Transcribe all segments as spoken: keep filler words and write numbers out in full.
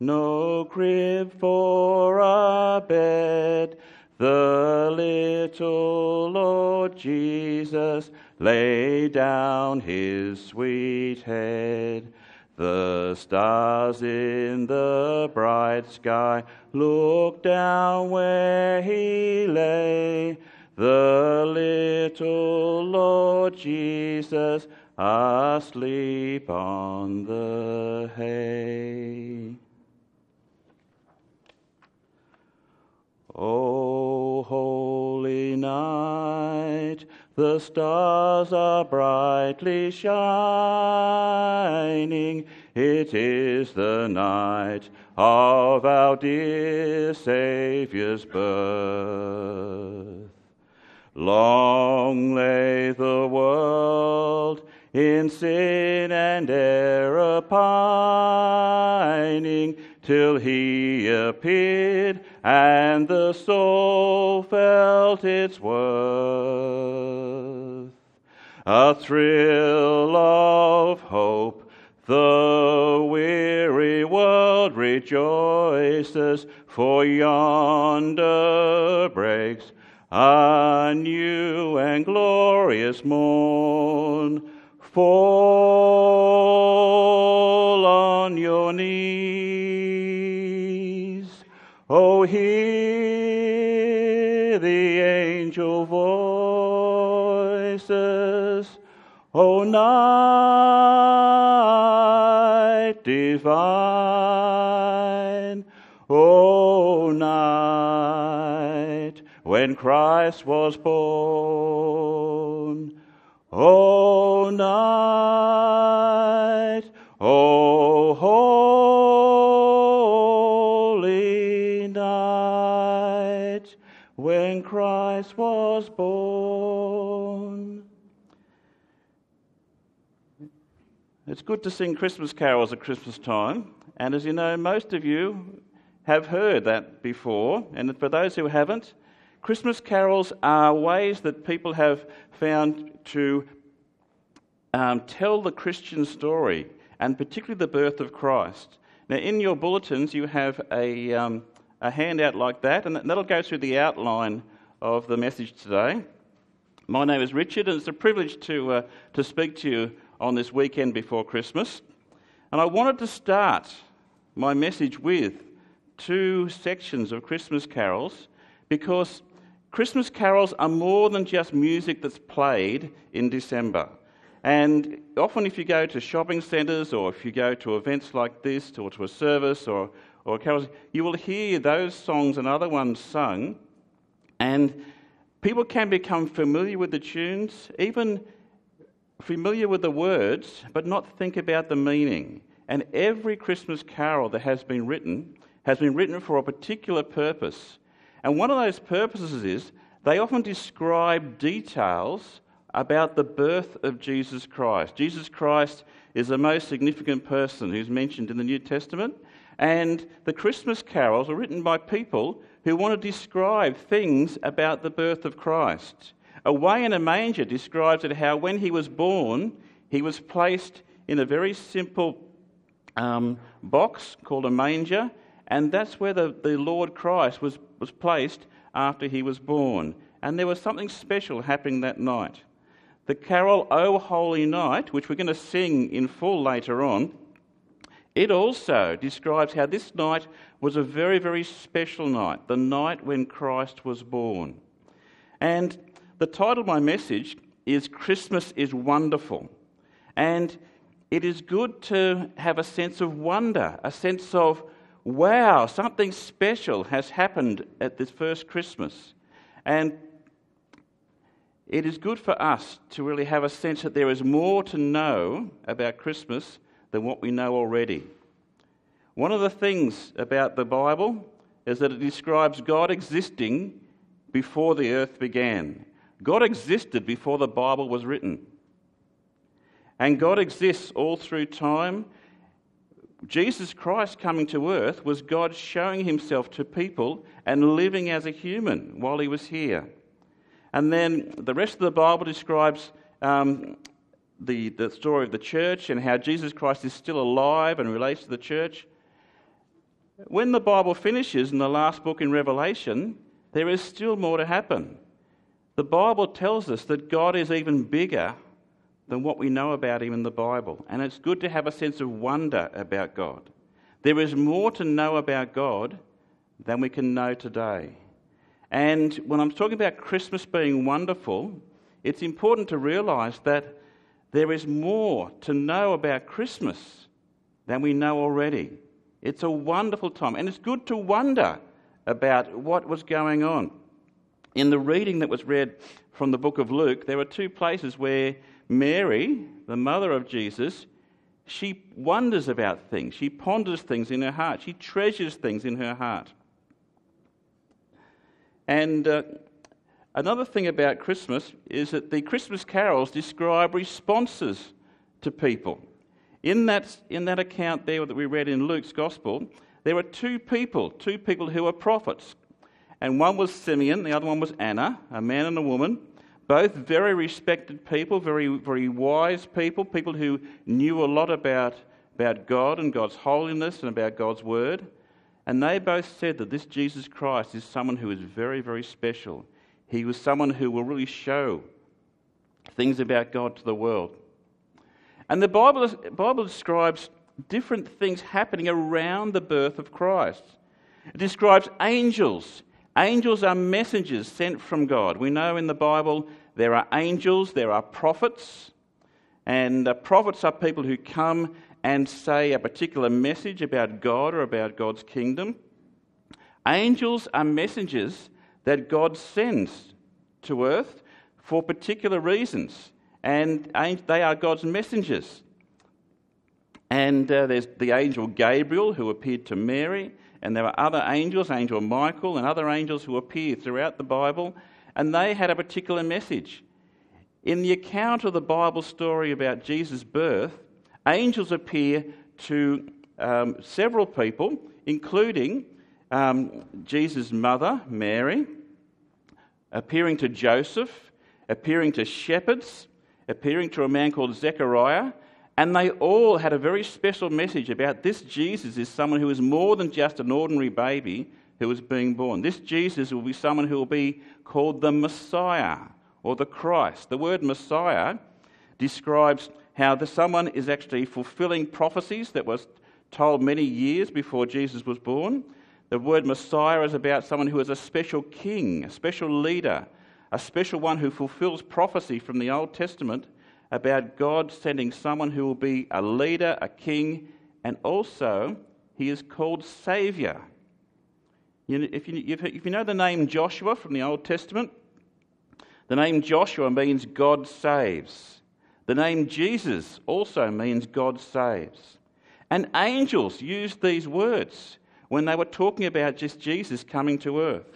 no crib for a bed. The little Lord Jesus laid down his sweet head. The stars in the bright sky looked down where he lay. The little Lord Jesus asleep on the hay. O holy night, the stars are brightly shining. It is the night of our dear Saviour's birth. Long lay the world in sin and error pining, till he appeared and the soul felt its worth. A thrill of hope, the weary world rejoices, for yonder breaks a new and glorious morn. Fall on your knees, oh, hear the angel voices, O night divine, O night when Christ was born. O night, O holy night, when Christ was born. It's good to sing Christmas carols at Christmas time, and as you know, most of you have heard that before, and for those who haven't, Christmas carols are ways that people have found to um, tell the Christian story, and particularly the birth of Christ. Now, in your bulletins, you have a, um, a handout like that, and that'll go through the outline of the message today. My name is Richard, and it's a privilege to uh, to speak to you on this weekend before Christmas. And I wanted to start my message with two sections of Christmas carols, because Christmas carols are more than just music that's played in December. And often if you go to shopping centres, or if you go to events like this, or to a service or, or carols, you will hear those songs and other ones sung, and people can become familiar with the tunes, even familiar with the words, but not think about the meaning. And every Christmas carol that has been written has been written for a particular purpose. And one of those purposes is they often describe details about the birth of Jesus Christ. Jesus Christ is the most significant person who's mentioned in the New Testament, and the Christmas carols are written by people who want to describe things about the birth of Christ. Away in a Manger describes it how when he was born, he was placed in a very simple um, box called a manger, and that's where the, the Lord Christ was, was placed after he was born. And there was something special happening that night. The carol, O Holy Night, which we're going to sing in full later on, it also describes how this night was a very, very special night, the night when Christ was born. And the title of my message is Christmas is Wonderful. And it is good to have a sense of wonder, a sense of, wow, something special has happened at this first Christmas. And it is good for us to really have a sense that there is more to know about Christmas than what we know already. One of the things about the Bible is that it describes God existing before the earth began. God existed before the Bible was written. And God exists all through time. Jesus Christ coming to earth was God showing himself to people and living as a human while he was here. And then the rest of the Bible describes um, the, the story of the church and how Jesus Christ is still alive and relates to the church. when the Bible finishes in the last book in Revelation, there is still more to happen. The Bible tells us that God is even bigger than what we know about him in the Bible. And it's good to have a sense of wonder about God. There is more to know about God than we can know today. And when I'm talking about Christmas being wonderful, it's important to realise that there is more to know about Christmas than we know already. It's a wonderful time, and it's good to wonder about what was going on. In the reading that was read from the book of Luke, there are two places where Mary, the mother of Jesus, she wonders about things. She ponders things in her heart. She treasures things in her heart. And uh, another thing about Christmas is that the Christmas carols describe responses to people. In that, in that account there that we read in Luke's Gospel, there were two people, two people who were prophets. And one was Simeon, the other one was Anna, a man and a woman, both very respected people, very, very wise people, people who knew a lot about, about God and God's holiness and about God's word. And they both said that this Jesus Christ is someone who is very, very special. He was someone who will really show things about God to the world. And the Bible, Bible describes different things happening around the birth of Christ. It describes angels. Angels are messengers sent from God. We know in the Bible there are angels, there are prophets, and uh, prophets are people who come and say a particular message about God or about God's kingdom. Angels are messengers that God sends to earth for particular reasons, and they are God's messengers. And uh, there's the angel Gabriel who appeared to Mary, and there are other angels, Angel Michael and other angels who appear throughout the Bible, and they had a particular message. In the account of the Bible story about Jesus' birth, angels appear to um, several people, including um, Jesus' mother, Mary, appearing to Joseph, appearing to shepherds, appearing to a man called Zechariah, and they all had a very special message about this Jesus is someone who is more than just an ordinary baby who is being born. This Jesus will be someone who will be called the Messiah or the Christ. The word Messiah describes how the someone is actually fulfilling prophecies that was told many years before Jesus was born. The word Messiah is about someone who is a special king, a special leader, a special one who fulfills prophecy from the Old Testament about God sending someone who will be a leader, a king, and also he is called Saviour. You know, if, you, if you know the name Joshua from the Old Testament, the name Joshua means God saves. The name Jesus also means God saves. And angels used these words when they were talking about just Jesus coming to earth.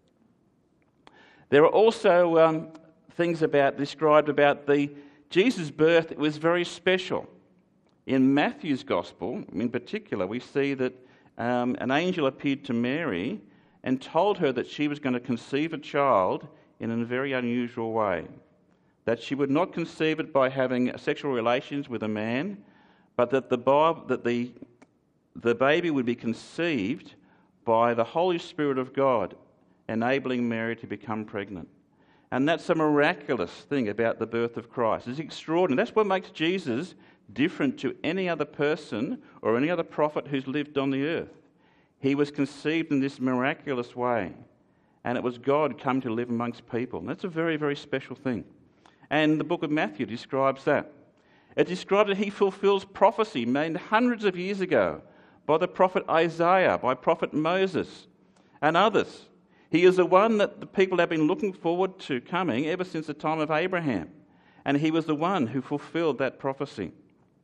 There are also um, things about described about the Jesus' birth. It was very special. In Matthew's Gospel, in particular, we see that um, an angel appeared to Mary and told her that she was going to conceive a child in a very unusual way. That she would not conceive it by having sexual relations with a man, but that the that the the baby would be conceived by the Holy Spirit of God, enabling Mary to become pregnant. And that's a miraculous thing about the birth of Christ. It's extraordinary. That's what makes Jesus different to any other person or any other prophet who's lived on the earth. He was conceived in this miraculous way, and it was God come to live amongst people. And that's a very, very special thing. And the book of Matthew describes that. It describes that he fulfills prophecy made hundreds of years ago by the prophet Isaiah, by prophet Moses, and others. He is the one that the people have been looking forward to coming ever since the time of Abraham. And he was the one who fulfilled that prophecy.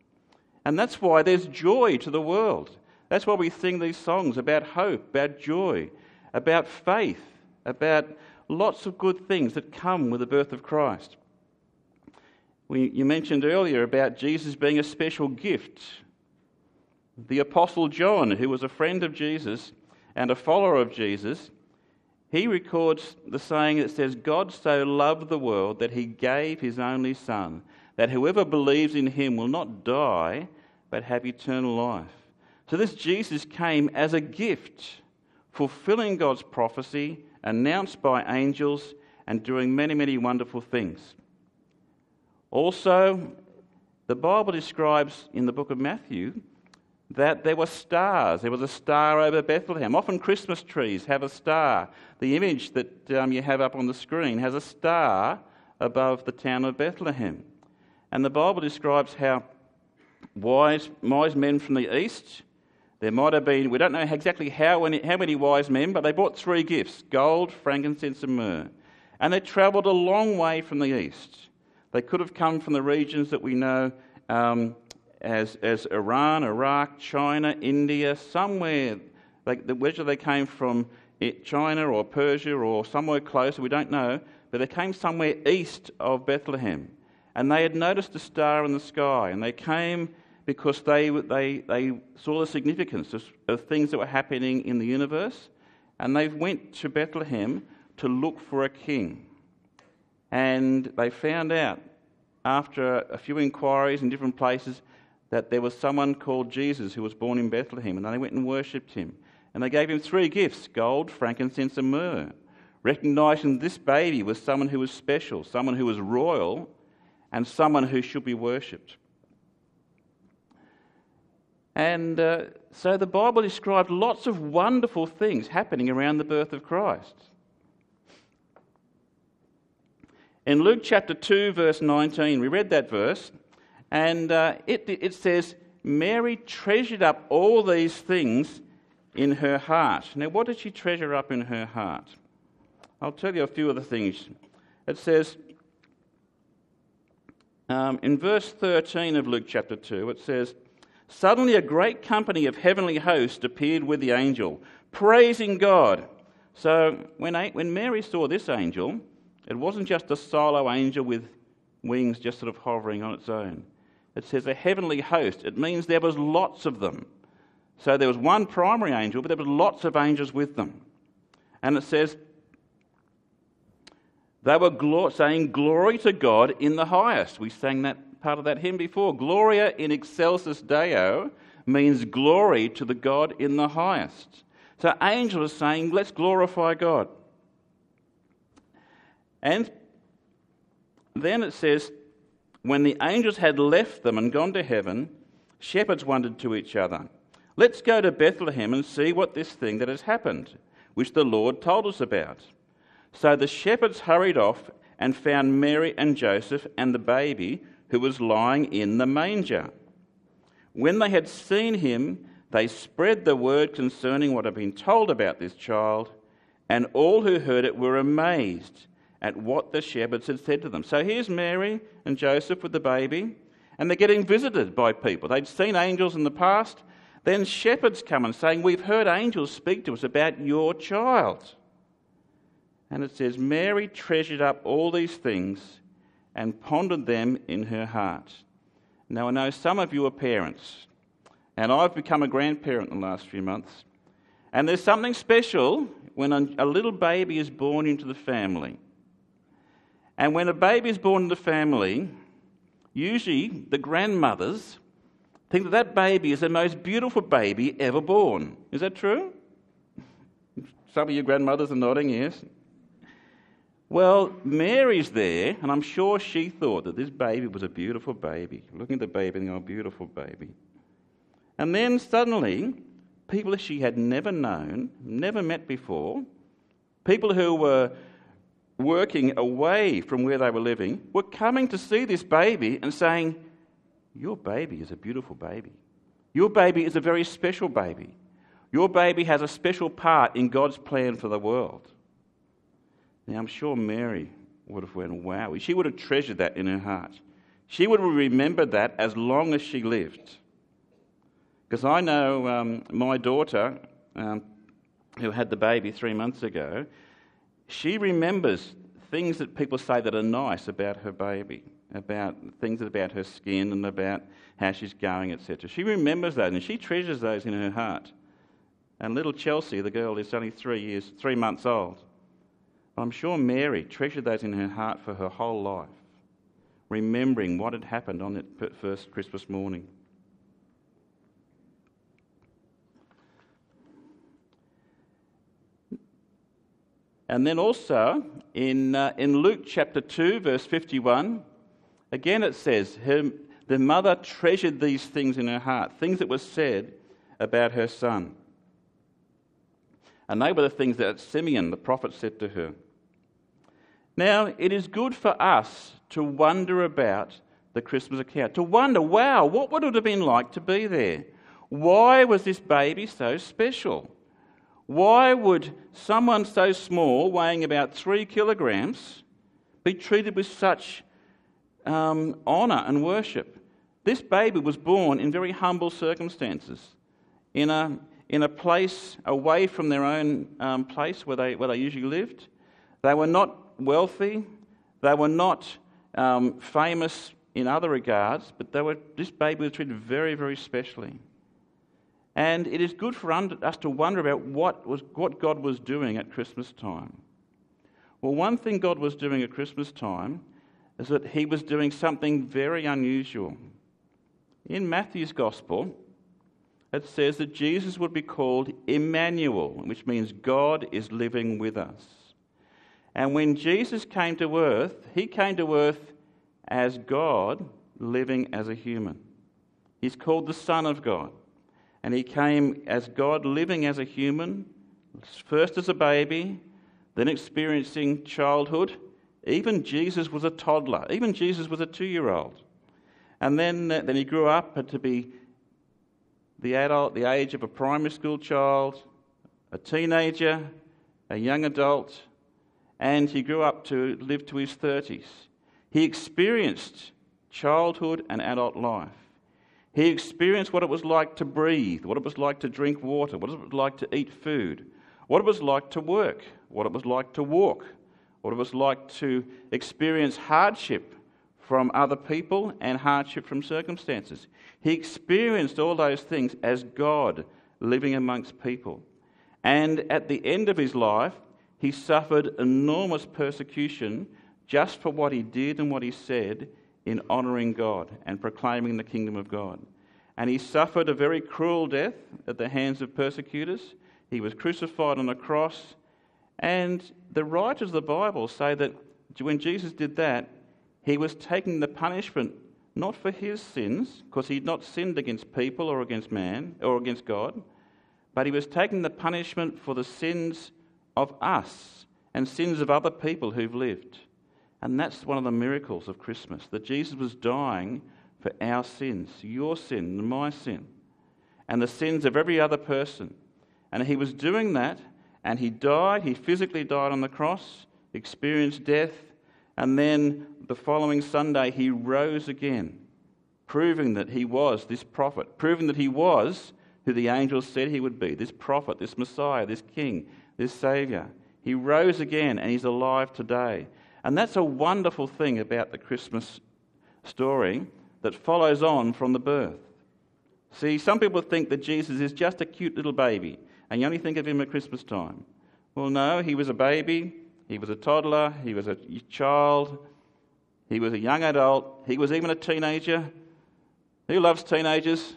And that's why there's joy to the world. That's why we sing these songs about hope, about joy, about faith, about lots of good things that come with the birth of Christ. We, you mentioned earlier about Jesus being a special gift. The Apostle John, who was a friend of Jesus and a follower of Jesus, he records the saying that says, God so loved the world that he gave his only Son, that whoever believes in him will not die, but have eternal life. So this Jesus came as a gift, fulfilling God's prophecy, announced by angels, and doing many, many wonderful things. Also, the Bible describes in the book of Matthew that there were stars. There was a star over Bethlehem. Often Christmas trees have a star. The image that um, you have up on the screen has a star above the town of Bethlehem. And the Bible describes how wise, wise men from the east, there might have been, we don't know exactly how many, how many wise men, but they brought three gifts: gold, frankincense and myrrh. And they travelled a long way from the east. They could have come from the regions that we know um, as, as Iran, Iraq, China, India, somewhere, like, whether they came from China or Persia or somewhere closer, we don't know, but they came somewhere east of Bethlehem. And they had noticed a star in the sky, and they came because they, they, they saw the significance of, of things that were happening in the universe, and they went to Bethlehem to look for a king. And they found out, after a few inquiries in different places, that there was someone called Jesus who was born in Bethlehem, and they went and worshipped him. And they gave him three gifts: gold, frankincense and myrrh, recognising this baby was someone who was special, someone who was royal, and someone who should be worshipped. And uh, so the Bible described lots of wonderful things happening around the birth of Christ. In Luke chapter two, verse nineteen, we read that verse, and uh, it, it says, Mary treasured up all these things in her heart. Now, what did she treasure up in her heart? I'll tell you a few of the things. It says, um, in verse thirteen of Luke chapter two, it says, suddenly a great company of heavenly hosts appeared with the angel, praising God. So when, when Mary saw this angel, it wasn't just a solo angel with wings just sort of hovering on its own. It says a heavenly host. It means there was lots of them. So there was one primary angel, but there was lots of angels with them. And it says, they were glo- saying, glory to God in the highest. We sang that part of that hymn before. Gloria in excelsis Deo means glory to the God in the highest. So angels are saying, let's glorify God. And then it says, when the angels had left them and gone to heaven, shepherds wondered to each other, let's go to Bethlehem and see what this thing that has happened, which the Lord told us about. So the shepherds hurried off and found Mary and Joseph and the baby who was lying in the manger. When they had seen him, they spread the word concerning what had been told about this child, and all who heard it were amazed at what the shepherds had said to them. So here's Mary and Joseph with the baby, and they're getting visited by people. They'd seen angels in the past. Then shepherds come and saying, we've heard angels speak to us about your child. And it says, Mary treasured up all these things and pondered them in her heart. Now I know some of you are parents, and I've become a grandparent in the last few months. And there's something special when a little baby is born into the family. And when a baby is born in the family, usually the grandmothers think that that baby is the most beautiful baby ever born. Is that true? Some of your grandmothers are nodding, yes. Well, Mary's there, and I'm sure she thought that this baby was a beautiful baby. Looking at the baby and going, oh, beautiful baby. And then suddenly, people that she had never known, never met before, people who were working away from where they were living, were coming to see this baby and saying, your baby is a beautiful baby. Your baby is a very special baby. Your baby has a special part in God's plan for the world. Now, I'm sure Mary would have went, wow. She would have treasured that in her heart. She would have remembered that as long as she lived. Because I know um, my daughter, um, who had the baby three months ago, she remembers things that people say that are nice about her baby, about things about her skin and about how she's going, et cetera. She remembers that, and she treasures those in her heart. And little Chelsea, the girl, is only three years, three months old. But I'm sure Mary treasured those in her heart for her whole life, remembering what had happened on that first Christmas morning. And then also in, uh, in Luke chapter two, verse fifty-one, again it says, her, the mother treasured these things in her heart, things that were said about her son. And they were the things that Simeon, the prophet, said to her. Now, it is good for us to wonder about the Christmas account, to wonder, wow, what would it have been like to be there? Why was this baby so special? Why would someone so small, weighing about three kilograms, be treated with such um, honour and worship? This baby was born in very humble circumstances, in a in a place away from their own um, place where they where they usually lived. They were not wealthy. They were not um, famous in other regards, but they were. This baby was treated very, very specially. And it is good for us to wonder about what was what God was doing at Christmas time. Well, one thing God was doing at Christmas time is that he was doing something very unusual. In Matthew's Gospel, it says that Jesus would be called Emmanuel, which means God is living with us. And when Jesus came to earth, he came to earth as God living as a human. He's called the Son of God. And he came as God living as a human, first as a baby, then experiencing childhood. Even Jesus was a toddler. Even Jesus was a two-year-old. And then, then he grew up to be the adult, the age of a primary school child, a teenager, a young adult, and he grew up to live to his thirties. He experienced childhood and adult life. He experienced what it was like to breathe, what it was like to drink water, what it was like to eat food, what it was like to work, what it was like to walk, what it was like to experience hardship from other people and hardship from circumstances. He experienced all those things as God living amongst people. And at the end of his life, he suffered enormous persecution just for what he did and what he said in honouring God and proclaiming the kingdom of God. And he suffered a very cruel death at the hands of persecutors. He was crucified on a cross. And the writers of the Bible say that when Jesus did that, he was taking the punishment not for his sins, because he'd not sinned against people or against man or against God, but he was taking the punishment for the sins of us and sins of other people who've lived. And that's one of the miracles of Christmas, that Jesus was dying for our sins, your sin and my sin, and the sins of every other person. And he was doing that, and he died, he physically died on the cross, experienced death, and then the following Sunday he rose again, proving that he was this prophet, proving that he was who the angels said he would be, this prophet, this Messiah, this King, this Saviour. He rose again, and he's alive today. And that's a wonderful thing about the Christmas story that follows on from the birth. See, some people think that Jesus is just a cute little baby, and you only think of him at Christmas time. Well, no, he was a baby, he was a toddler, he was a child, he was a young adult, he was even a teenager. Who loves teenagers?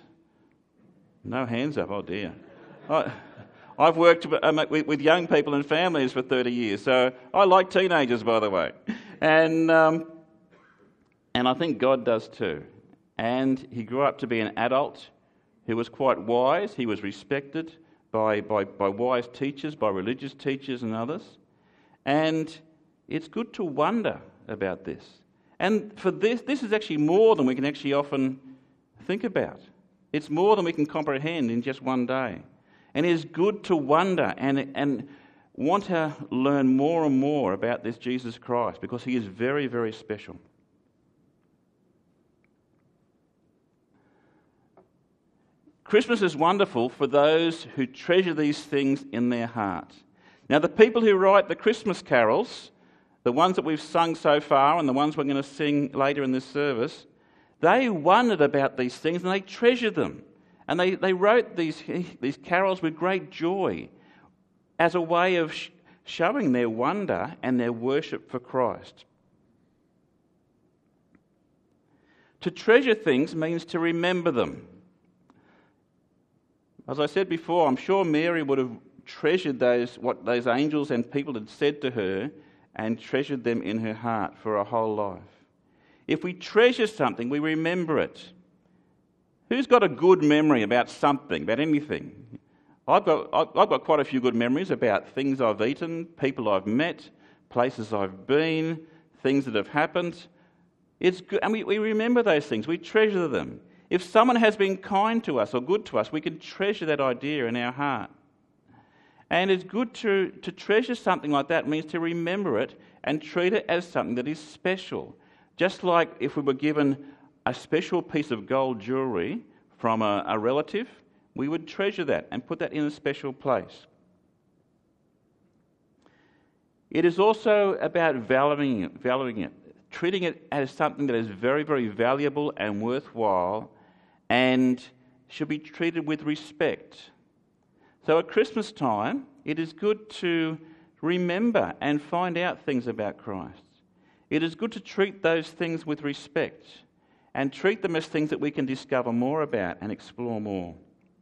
No hands up, oh dear. I, I've worked with young people and families for thirty years, so I like teenagers, by the way. And um, and I think God does too. And he grew up to be an adult who was quite wise. He was respected by, by, by wise teachers, by religious teachers and others. And it's good to wonder about this. And for this, this is actually more than we can actually often think about. It's more than we can comprehend in just one day. And it is good to wonder and, and want to learn more and more about this Jesus Christ, because he is very, very special. Christmas is wonderful for those who treasure these things in their heart. Now, the people who write the Christmas carols, the ones that we've sung so far and the ones we're going to sing later in this service, they wondered about these things and they treasured them. And they, they wrote these, these carols with great joy as a way of sh- showing their wonder and their worship for Christ. To treasure things means to remember them. As I said before, I'm sure Mary would have treasured those what those angels and people had said to her and treasured them in her heart for her whole life. If we treasure something, we remember it. Who's got a good memory about something, about anything? I've got, I've got quite a few good memories about things I've eaten, people I've met, places I've been, things that have happened. It's good, and we, we remember those things. We treasure them. If someone has been kind to us or good to us, we can treasure that idea in our heart. And it's good to, to treasure something like that. It means to remember it and treat it as something that is special. Just like if we were given a special piece of gold jewellery from a, a relative, we would treasure that and put that in a special place. It is also about valuing it, valuing it, treating it as something that is very, very valuable and worthwhile and should be treated with respect. So at Christmas time, it is good to remember and find out things about Christ. It is good to treat those things with respect and treat them as things that we can discover more about and explore more.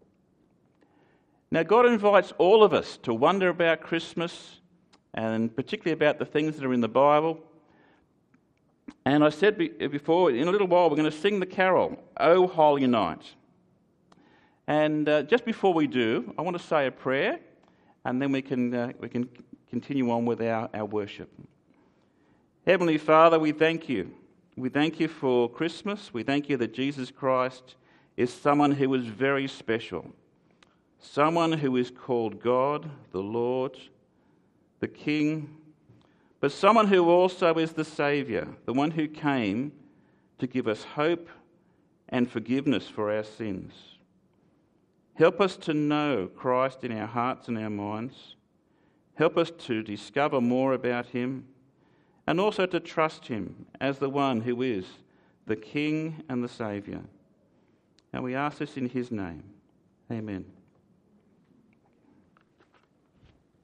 Now, God invites all of us to wonder about Christmas and particularly about the things that are in the Bible. And I said before, in a little while, we're going to sing the carol, O Holy Night. And uh, just before we do, I want to say a prayer, and then we can uh, we can continue on with our, our worship. Heavenly Father, we thank you. We thank you for Christmas. We thank you that Jesus Christ is someone who is very special. Someone who is called God, the Lord, the King, but someone who also is the Saviour, the one who came to give us hope and forgiveness for our sins. Help us to know Christ in our hearts and our minds. Help us to discover more about him and also to trust him as the one who is the King and the Saviour. And we ask this in his name. Amen.